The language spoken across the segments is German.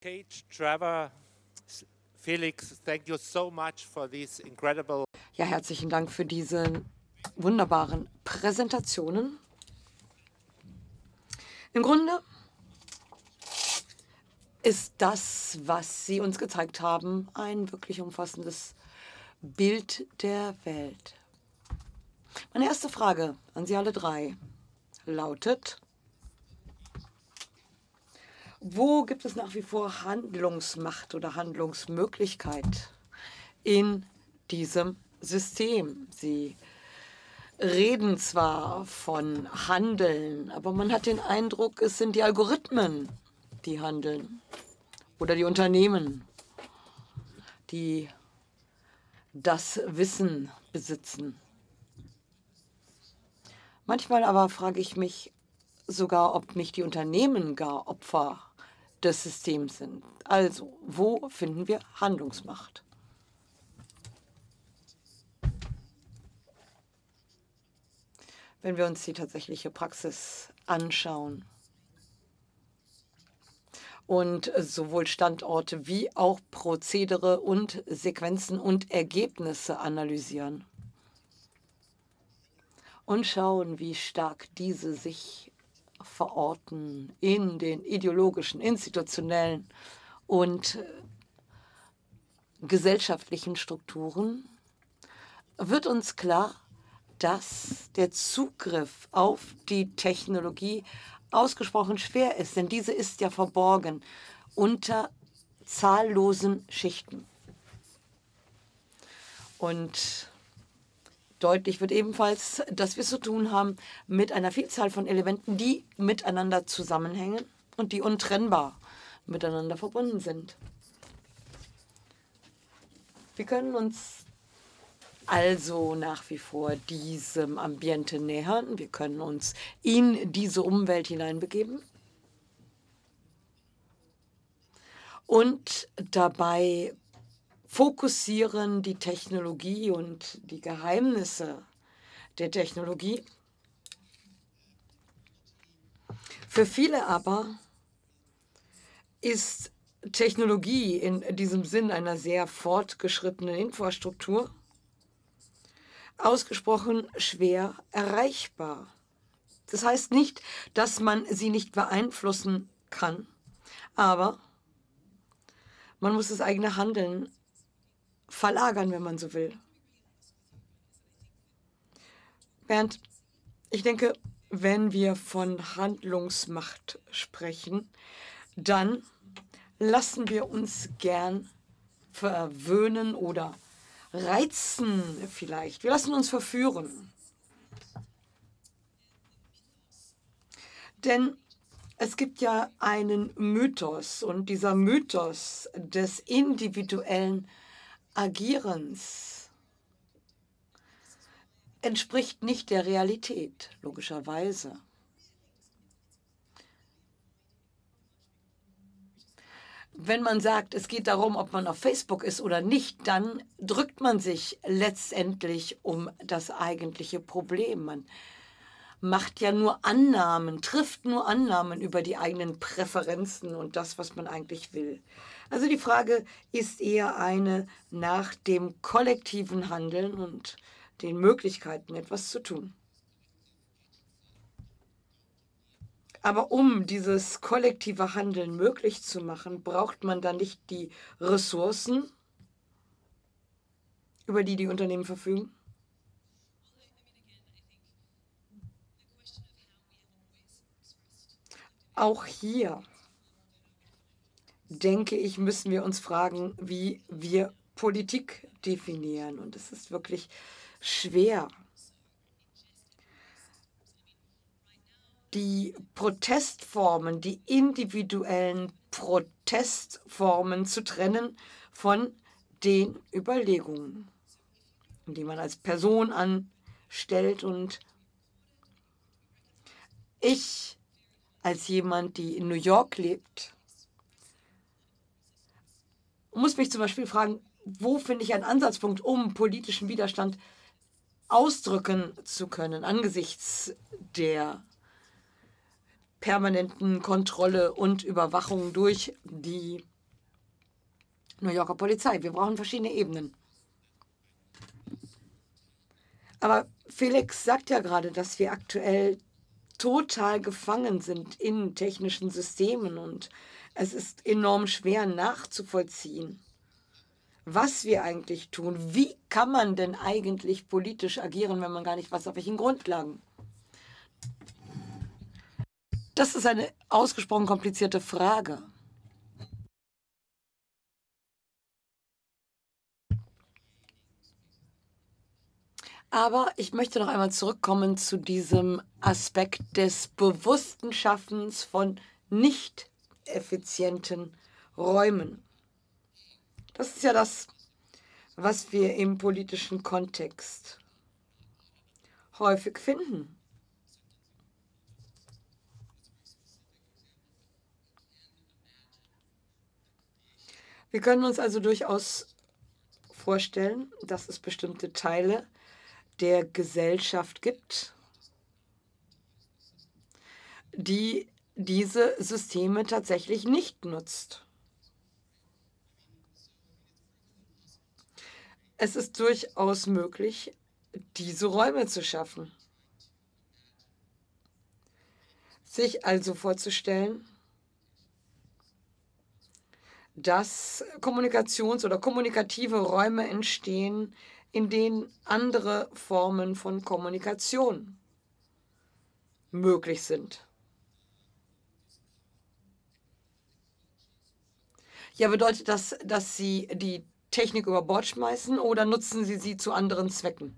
Kate, Trevor, Felix, thank you so much for these incredible. Ja, herzlichen Dank für diese wunderbaren Präsentationen. Im Grunde ist das, was Sie uns gezeigt haben, ein wirklich umfassendes Bild der Welt. Meine erste Frage an Sie alle drei lautet: Wo gibt es nach wie vor Handlungsmacht oder Handlungsmöglichkeit in diesem System? Sie reden zwar von Handeln, aber man hat den Eindruck, es sind die Algorithmen, die handeln, oder die Unternehmen, die das Wissen besitzen. Manchmal aber frage ich mich sogar, ob nicht die Unternehmen gar Opfer des Systems sind. Also, wo finden wir Handlungsmacht? Wenn wir uns die tatsächliche Praxis anschauen und sowohl Standorte wie auch Prozedere und Sequenzen und Ergebnisse analysieren und schauen, wie stark diese sich verorten in den ideologischen, institutionellen und gesellschaftlichen Strukturen, wird uns klar, dass der Zugriff auf die Technologie ausgesprochen schwer ist, denn diese ist ja verborgen unter zahllosen Schichten. Und deutlich wird ebenfalls, dass wir es zu tun haben mit einer Vielzahl von Elementen, die miteinander zusammenhängen und die untrennbar miteinander verbunden sind. Wir können uns also nach wie vor diesem Ambiente nähern. Wir können uns in diese Umwelt hineinbegeben und dabei fokussieren die Technologie und die Geheimnisse der Technologie. Für viele aber ist Technologie in diesem Sinn einer sehr fortgeschrittenen Infrastruktur ausgesprochen schwer erreichbar. Das heißt nicht, dass man sie nicht beeinflussen kann, aber man muss das eigene Handeln verlagern, wenn man so will. Bernd, ich denke, wenn wir von Handlungsmacht sprechen, dann lassen wir uns gern verwöhnen oder reizen vielleicht. Wir lassen uns verführen. Denn es gibt ja einen Mythos und dieser Mythos des individuellen Agierens entspricht nicht der Realität, logischerweise. Wenn man sagt, es geht darum, ob man auf Facebook ist oder nicht, dann drückt man sich letztendlich um das eigentliche Problem. Man macht ja nur Annahmen, trifft nur Annahmen über die eigenen Präferenzen und das, was man eigentlich will. Also die Frage ist eher eine nach dem kollektiven Handeln und den Möglichkeiten, etwas zu tun. Aber um dieses kollektive Handeln möglich zu machen, braucht man dann nicht die Ressourcen, über die die Unternehmen verfügen? Auch hier, denke ich, müssen wir uns fragen, wie wir Politik definieren. Und es ist wirklich schwer, die Protestformen, die individuellen Protestformen zu trennen von den Überlegungen, die man als Person anstellt. Und ich, als jemand, die in New York lebt, muss mich zum Beispiel fragen, wo finde ich einen Ansatzpunkt, um politischen Widerstand ausdrücken zu können angesichts der permanenten Kontrolle und Überwachung durch die New Yorker Polizei. Wir brauchen verschiedene Ebenen. Aber Felix sagt ja gerade, dass wir aktuell total gefangen sind in technischen Systemen und es ist enorm schwer nachzuvollziehen, was wir eigentlich tun. Wie kann man denn eigentlich politisch agieren, wenn man gar nicht weiß, auf welchen Grundlagen? Das ist eine ausgesprochen komplizierte Frage. Aber ich möchte noch einmal zurückkommen zu diesem Aspekt des bewussten Schaffens von nicht effizienten Räumen. Das ist ja das, was wir im politischen Kontext häufig finden. Wir können uns also durchaus vorstellen, dass es bestimmte Teile der Gesellschaft gibt, die diese Systeme tatsächlich nicht nutzt. Es ist durchaus möglich, diese Räume zu schaffen. Sich also vorzustellen, dass Kommunikations- oder kommunikative Räume entstehen, in denen andere Formen von Kommunikation möglich sind. Ja, bedeutet das, dass Sie die Technik über Bord schmeißen oder nutzen Sie sie zu anderen Zwecken?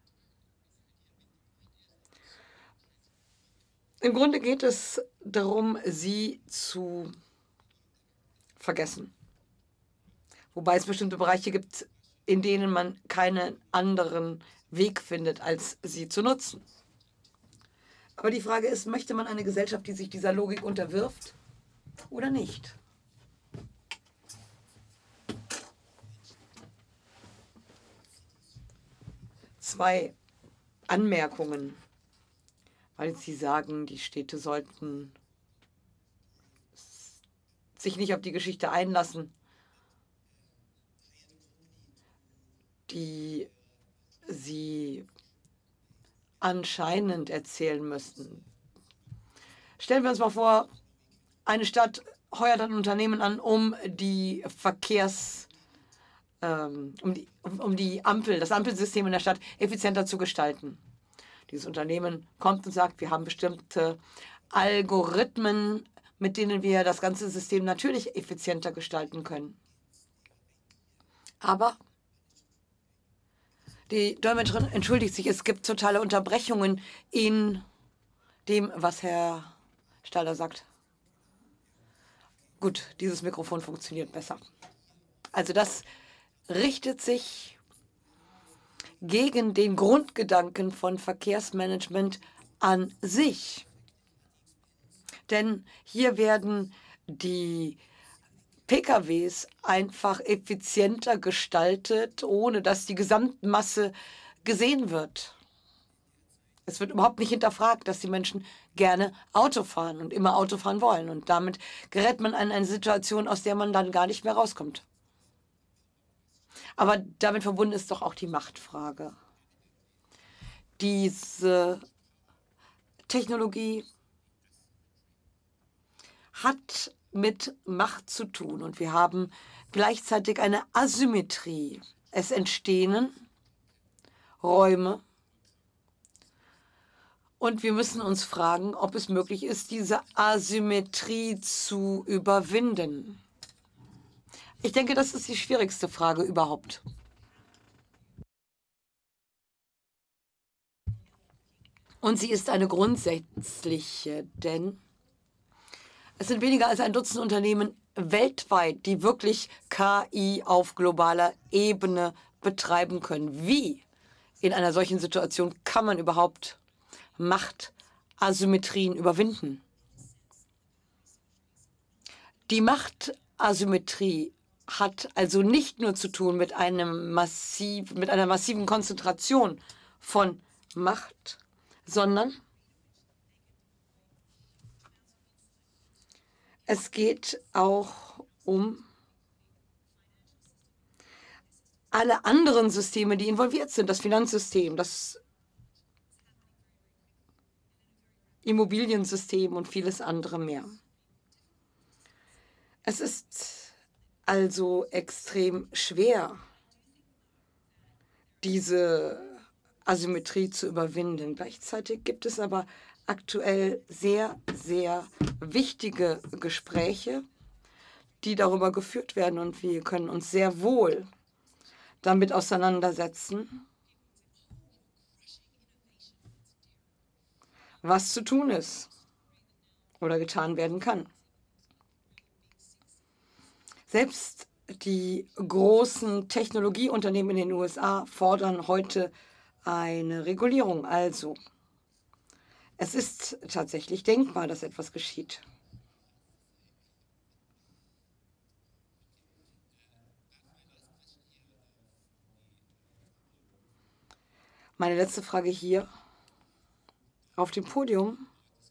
Im Grunde geht es darum, sie zu vergessen. Wobei es bestimmte Bereiche gibt, in denen man keinen anderen Weg findet, als sie zu nutzen. Aber die Frage ist, möchte man eine Gesellschaft, die sich dieser Logik unterwirft oder nicht? Zwei Anmerkungen, weil Sie sagen, die Städte sollten sich nicht auf die Geschichte einlassen, die sie anscheinend erzählen müssten. Stellen wir uns mal vor, eine Stadt heuert ein Unternehmen an, um die das Ampelsystem in der Stadt effizienter zu gestalten. Dieses Unternehmen kommt und sagt, wir haben bestimmte Algorithmen, mit denen wir das ganze System natürlich effizienter gestalten können. Aber die Dolmetscherin entschuldigt sich, es gibt totale Unterbrechungen in dem, was Herr Stalder sagt. Gut, dieses Mikrofon funktioniert besser. Also das richtet sich gegen den Grundgedanken von Verkehrsmanagement an sich. Denn hier werden die PKWs einfach effizienter gestaltet, ohne dass die Gesamtmasse gesehen wird. Es wird überhaupt nicht hinterfragt, dass die Menschen gerne Auto fahren und immer Auto fahren wollen. Und damit gerät man in eine Situation, aus der man dann gar nicht mehr rauskommt. Aber damit verbunden ist doch auch die Machtfrage. Diese Technologie hat mit Macht zu tun und wir haben gleichzeitig eine Asymmetrie. Es entstehen Räume und wir müssen uns fragen, ob es möglich ist, diese Asymmetrie zu überwinden. Ich denke, das ist die schwierigste Frage überhaupt. Und sie ist eine grundsätzliche, denn es sind weniger als ein Dutzend Unternehmen weltweit, die wirklich KI auf globaler Ebene betreiben können. Wie in einer solchen Situation kann man überhaupt Machtasymmetrien überwinden? Die Machtasymmetrie hat also nicht nur zu tun mit einer massiven Konzentration von Macht, sondern es geht auch um alle anderen Systeme, die involviert sind, das Finanzsystem, das Immobiliensystem und vieles andere mehr. Es ist also extrem schwer, diese Asymmetrie zu überwinden. Gleichzeitig gibt es aber aktuell sehr, sehr wichtige Gespräche, die darüber geführt werden, und wir können uns sehr wohl damit auseinandersetzen, was zu tun ist oder getan werden kann. Selbst die großen Technologieunternehmen in den USA fordern heute eine Regulierung. Also, es ist tatsächlich denkbar, dass etwas geschieht. Meine letzte Frage hier auf dem Podium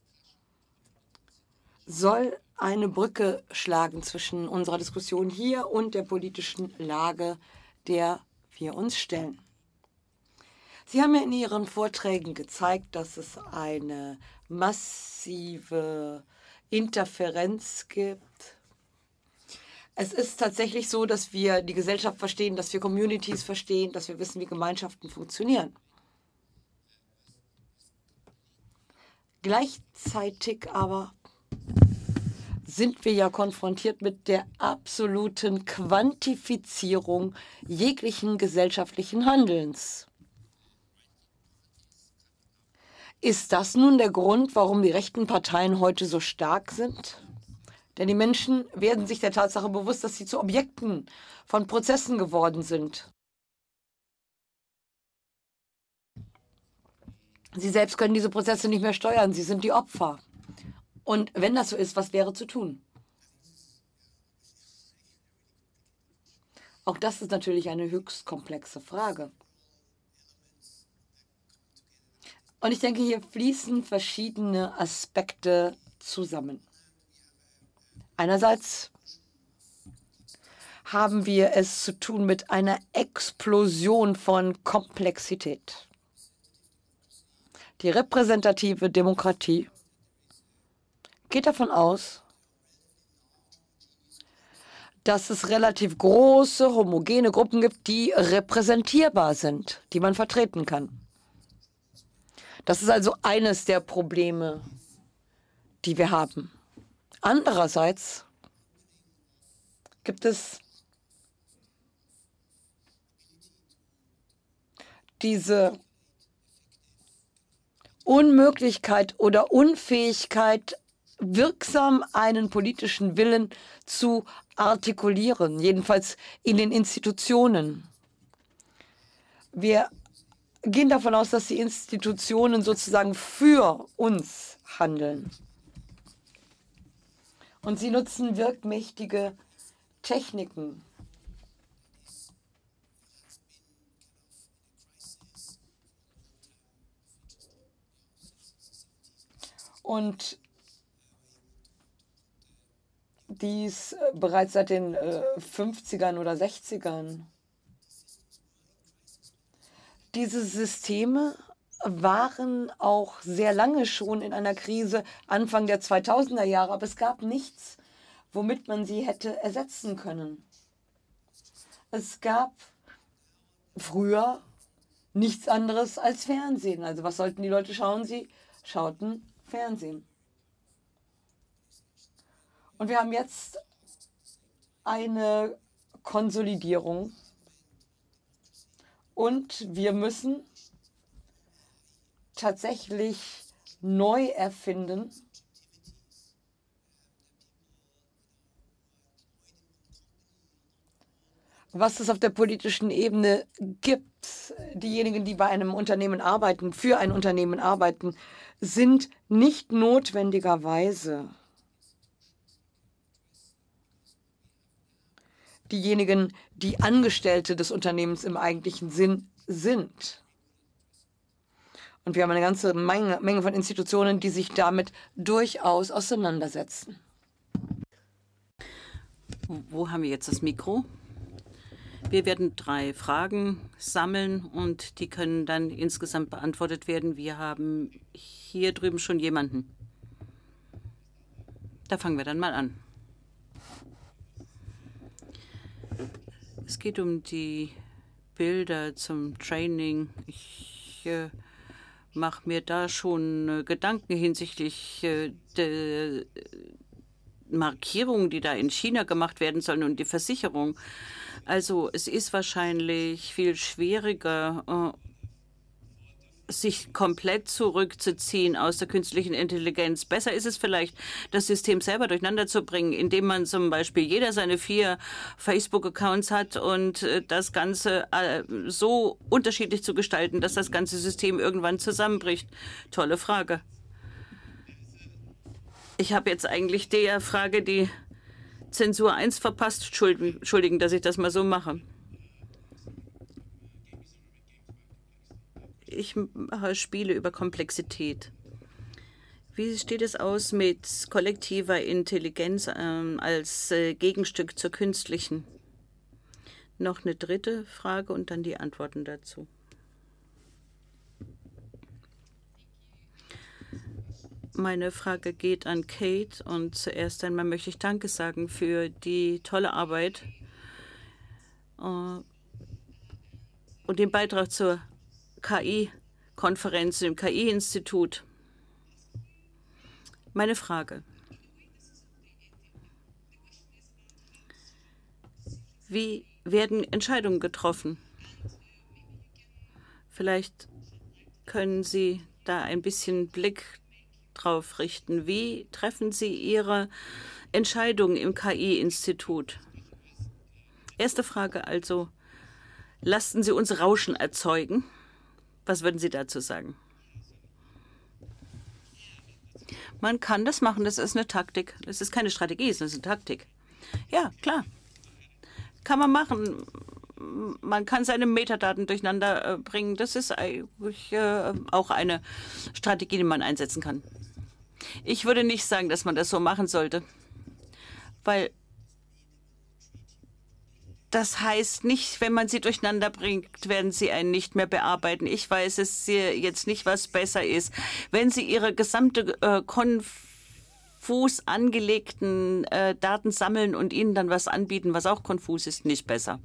soll eine Brücke schlagen zwischen unserer Diskussion hier und der politischen Lage, der wir uns stellen. Sie haben ja in Ihren Vorträgen gezeigt, dass es eine massive Interferenz gibt. Es ist tatsächlich so, dass wir die Gesellschaft verstehen, dass wir Communities verstehen, dass wir wissen, wie Gemeinschaften funktionieren. Gleichzeitig aber sind wir ja konfrontiert mit der absoluten Quantifizierung jeglichen gesellschaftlichen Handelns. Ist das nun der Grund, warum die rechten Parteien heute so stark sind? Denn die Menschen werden sich der Tatsache bewusst, dass sie zu Objekten von Prozessen geworden sind. Sie selbst können diese Prozesse nicht mehr steuern, sie sind die Opfer. Und wenn das so ist, was wäre zu tun? Auch das ist natürlich eine höchst komplexe Frage. Und ich denke, hier fließen verschiedene Aspekte zusammen. Einerseits haben wir es zu tun mit einer Explosion von Komplexität. Die repräsentative Demokratie geht davon aus, dass es relativ große, homogene Gruppen gibt, die repräsentierbar sind, die man vertreten kann. Das ist also eines der Probleme, die wir haben. Andererseits gibt es diese Unmöglichkeit oder Unfähigkeit, wirksam einen politischen Willen zu artikulieren, jedenfalls in den Institutionen. Wir gehen davon aus, dass die Institutionen sozusagen für uns handeln. Und sie nutzen wirkmächtige Techniken. Und dies bereits seit den 50ern oder 60ern. Diese Systeme waren auch sehr lange schon in einer Krise, Anfang der 2000er Jahre, aber es gab nichts, womit man sie hätte ersetzen können. Es gab früher nichts anderes als Fernsehen. Also was sollten die Leute schauen? Sie schauten Fernsehen. Und wir haben jetzt eine Konsolidierung. Und wir müssen tatsächlich neu erfinden, was es auf der politischen Ebene gibt. Diejenigen, die bei einem Unternehmen arbeiten, für ein Unternehmen arbeiten, sind nicht notwendigerweise diejenigen, die Angestellte des Unternehmens im eigentlichen Sinn sind. Und wir haben eine ganze Menge von Institutionen, die sich damit durchaus auseinandersetzen. Wo haben wir jetzt das Mikro? Wir werden 3 Fragen sammeln und die können dann insgesamt beantwortet werden. Wir haben hier drüben schon jemanden. Da fangen wir dann mal an. Es geht um die Bilder zum Training. Ich mache mir da schon Gedanken hinsichtlich der Markierungen, die da in China gemacht werden sollen und die Versicherung. Also es ist wahrscheinlich viel schwieriger, sich komplett zurückzuziehen aus der künstlichen Intelligenz. Besser ist es vielleicht, das System selber durcheinander zu bringen, indem man zum Beispiel jeder seine 4 Facebook-Accounts hat und das Ganze so unterschiedlich zu gestalten, dass das ganze System irgendwann zusammenbricht. Tolle Frage. Ich habe jetzt eigentlich der Frage die Zensur 1 verpasst. Entschuldigen, dass ich das mal so mache. Ich mache Spiele über Komplexität. Wie steht es aus mit kollektiver Intelligenz als Gegenstück zur künstlichen? Noch eine dritte Frage und dann die Antworten dazu. Meine Frage geht an Kate und zuerst einmal möchte ich Danke sagen für die tolle Arbeit und den Beitrag zur KI-Konferenz im KI-Institut. Meine Frage: Wie werden Entscheidungen getroffen? Vielleicht können Sie da ein bisschen Blick drauf richten. Wie treffen Sie Ihre Entscheidungen im KI-Institut? Erste Frage also: Lassen Sie uns Rauschen erzeugen? Was würden Sie dazu sagen? Man kann das machen, das ist eine Taktik. Das ist keine Strategie, es ist eine Taktik. Ja, klar. Kann man machen. Man kann seine Metadaten durcheinander bringen. Das ist eigentlich auch eine Strategie, die man einsetzen kann. Ich würde nicht sagen, dass man das so machen sollte, weil das heißt nicht, wenn man sie durcheinander bringt, werden sie einen nicht mehr bearbeiten. Ich weiß es jetzt nicht, was besser ist. Wenn Sie Ihre gesamte konfus angelegten Daten sammeln und ihnen dann was anbieten, was auch konfus ist, nicht besser.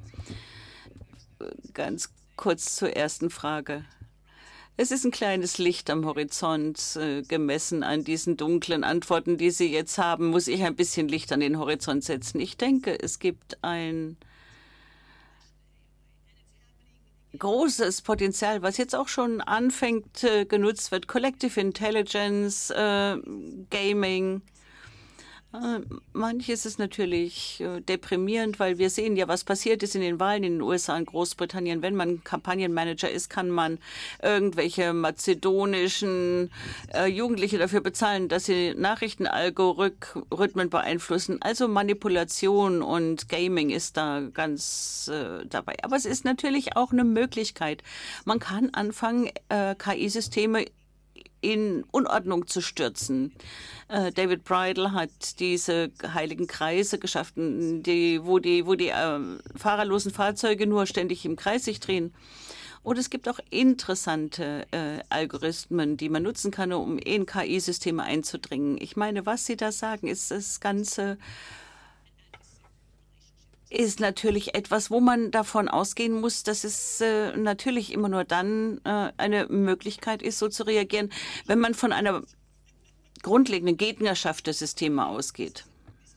Ganz kurz zur ersten Frage. Es ist ein kleines Licht am Horizont. Gemessen an diesen dunklen Antworten, die Sie jetzt haben, muss ich ein bisschen Licht an den Horizont setzen. Ich denke, es gibt ein großes Potenzial, was jetzt auch schon anfängt, genutzt wird. Collective Intelligence, Gaming. Manches ist natürlich deprimierend, weil wir sehen ja, was passiert ist in den Wahlen in den USA und Großbritannien. Wenn man Kampagnenmanager ist, kann man irgendwelche mazedonischen Jugendliche dafür bezahlen, dass sie Nachrichtenalgorithmen beeinflussen. Also Manipulation und Gaming ist da ganz dabei. Aber es ist natürlich auch eine Möglichkeit. Man kann anfangen, KI-Systeme in Unordnung zu stürzen. David Bridle hat diese heiligen Kreise geschaffen, wo die fahrerlosen Fahrzeuge nur ständig im Kreis sich drehen. Und es gibt auch interessante Algorithmen, die man nutzen kann, um in KI-Systeme einzudringen. Ich meine, was Sie da sagen, ist das Ganze ist natürlich etwas, wo man davon ausgehen muss, dass es natürlich immer nur dann eine Möglichkeit ist, so zu reagieren, wenn man von einer grundlegenden Gegnerschaft der Systeme ausgeht.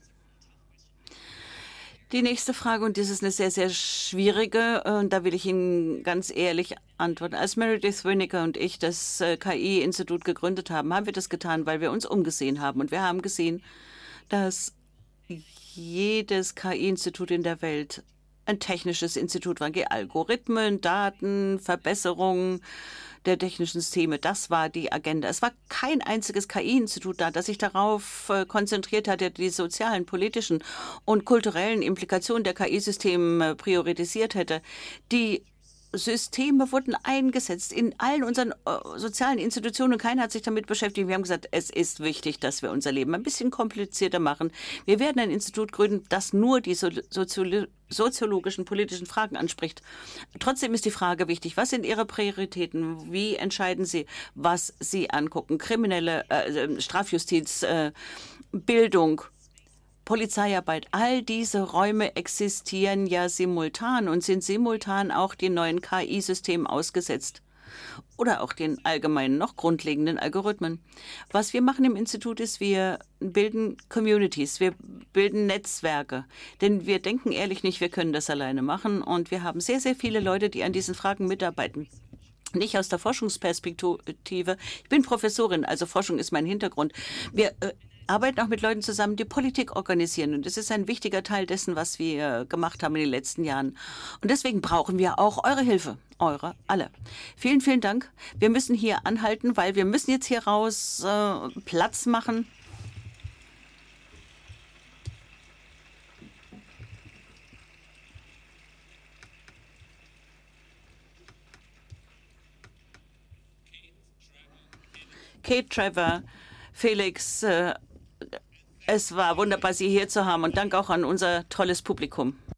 Die nächste Frage, und das ist eine sehr, sehr schwierige, und da will ich Ihnen ganz ehrlich antworten. Als Meredith Winiker und ich das KI-Institut gegründet haben, haben wir das getan, weil wir uns umgesehen haben. Und wir haben gesehen, dass jedes KI-Institut in der Welt ein technisches Institut war. Algorithmen, Daten, Verbesserungen der technischen Systeme, das war die Agenda. Es war kein einziges KI-Institut da, das sich darauf konzentriert hatte, die sozialen, politischen und kulturellen Implikationen der KI-Systeme priorisiert hätte. Die Systeme wurden eingesetzt in allen unseren sozialen Institutionen. Keiner hat sich damit beschäftigt. Wir haben gesagt, es ist wichtig, dass wir unser Leben ein bisschen komplizierter machen. Wir werden ein Institut gründen, das nur die soziologischen, politischen Fragen anspricht. Trotzdem ist die Frage wichtig, was sind Ihre Prioritäten? Wie entscheiden Sie, was Sie angucken? Kriminelle Strafjustiz, Bildung, Polizeiarbeit, all diese Räume existieren ja simultan und sind simultan auch den neuen KI-Systemen ausgesetzt. Oder auch den allgemeinen, noch grundlegenden Algorithmen. Was wir machen im Institut ist, wir bilden Communities, wir bilden Netzwerke. Denn wir denken ehrlich nicht, wir können das alleine machen. Und wir haben sehr, sehr viele Leute, die an diesen Fragen mitarbeiten. Nicht aus der Forschungsperspektive. Ich bin Professorin, also Forschung ist mein Hintergrund. Wir arbeiten auch mit Leuten zusammen, die Politik organisieren. Und das ist ein wichtiger Teil dessen, was wir gemacht haben in den letzten Jahren. Und deswegen brauchen wir auch eure Hilfe. Eure, alle. Vielen, vielen Dank. Wir müssen hier anhalten, weil wir müssen jetzt hier raus Platz machen. Kate, Trevor, Felix, es war wunderbar, Sie hier zu haben und danke auch an unser tolles Publikum.